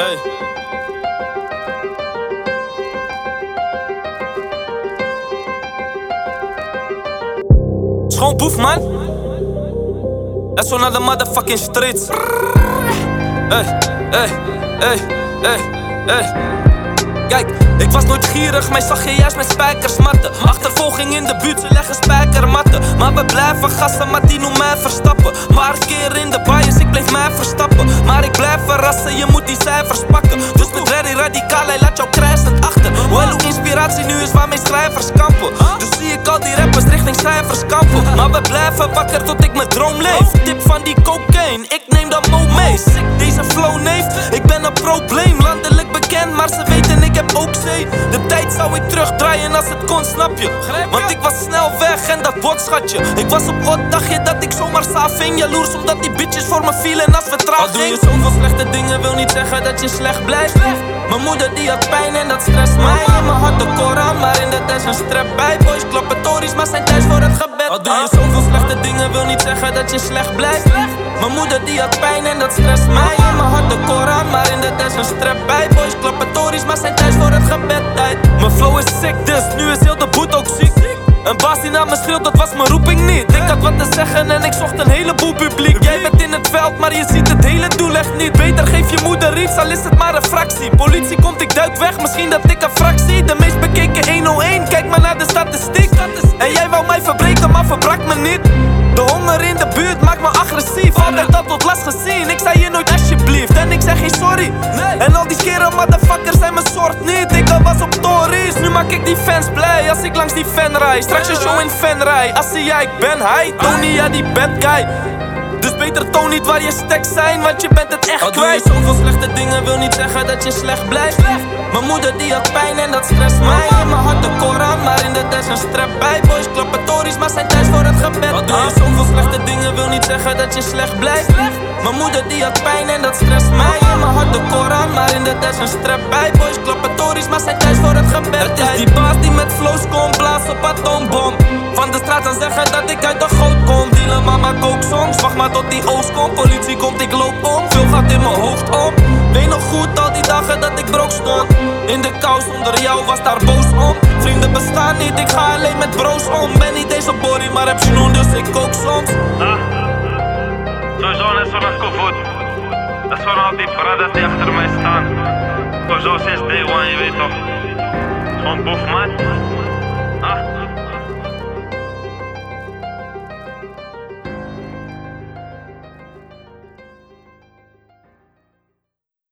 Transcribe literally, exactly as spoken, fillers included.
Hey. Schoon boef, man. En zo naar de motherfucking streets. Hey, hey, hey, hey, hey. Kijk, ik was nooit gierig, mij zag je juist met spijkers matten. Achtervolging in de buurt, ze leggen spijkermatten. Maar we blijven gassen, maar die noemt mij Verstappen. Maar een keer in de bias, ik bleef mij verstappen. Maar ik blijf verrassen, je moet die cijfers pakken. Dus met Reddy radicaal, hij laat jou krijsend achter. Wel hoe inspiratie nu is waarmee schrijvers kampen. Dus zie ik al die rappers richting cijfers kampen. Maar we blijven wakker tot ik mijn droom leef. Tip van die cocaine, ik neem dat mo mee. Sick deze flow neef, ik ben een probleem. Landelijk bekend, maar ze weten ik heb ook zee. De tijd zou ik terugdraaien als het kon, snap je? Want ik was snel weg en dat botschatje. Ik was op odd, dacht je dat ik zomaar saaf ging. Jaloers omdat die bitches voor me vielen als vertraging. Al doe je zoveel slechte dingen, wil niet zeggen dat je slecht blijft. Mijn moeder die had pijn en dat stresst mij. In mijn hart de Koran, maar in de test een strep bij. Boys kloppen tories, maar zijn thuis voor het gebed. Al doe je zoveel slechte dingen, wil niet zeggen dat je slecht blijft. Mijn moeder die had pijn en dat stresst mij. In mijn hart de Koran, maar in de test een strep bij. Boys kloppen tories, maar zijn thuis voor het gebed tijd. Mijn flow is sick, dus nu is heel de boet ook ziek. Een baas die naar me schreeuwt, dat was mijn roeping niet. Ik had wat te zeggen en ik zocht een heleboel publiek. Jij bent in het veld, maar je ziet het hele doel echt niet. Beter geef je moeder iets, al is het maar een fractie. Politie komt, ik duik weg, misschien dat ik een fractie. De meest bekeken honderdéén, kijk maar naar de statistiek. En jij wou mij verbreken, maar verbrak me niet. De honger in de buurt maakt me agressief. Altijd dat tot last gezien, ik zei je nooit alsjeblieft. En ik zeg geen sorry. En al die skere motherfuckers zijn mijn soort niet. Ik was op tories, nu maak ik die fans blij. Als ik langs die fan rijd, straks een show in fanrij. Als zie jij, ik ben hij, Tony, ja die bad guy. Dus beter toon niet waar je stacks zijn, want je bent het echt kwijt. Al doe je zoveel slechte dingen, wil niet zeggen dat je slecht blijft. Mijn moeder die had pijn en dat stresst mij. In mijn hart de Koran, maar in de test een strep bij. Boys kloppen tories, maar zijn thuis voor het gebed. Al doe je zoveel slechte dingen, wil niet zeggen dat je slecht blijft. Mijn moeder die had pijn en dat stresst mij. In mijn hart de Koran, maar in de test een strep bij. Boys kloppen tories, maar zijn thuis voor het gebed. Het is die baas die met flows komt, blaas op atoombom. Van de straat aan zeggen dat ik uit de goot kom. Dealen mama kook songs, wacht maar tot die oost komt. Politie komt, ik loop om, veel gaat in mijn hoofd op. Weet nog goed al die dagen dat ik broke stond. In de kou zonder jou was daar boos om. Vrienden bestaan niet, ik ga alleen met bro's om. Ben niet deze body, maar heb genoen, dus ik kook soms. Ah, sowieso net zo naar Kovoet. Dat is gewoon al die paradas die achter mij staan. Sowieso sinds day one, je weet toch. Gewoon boef man.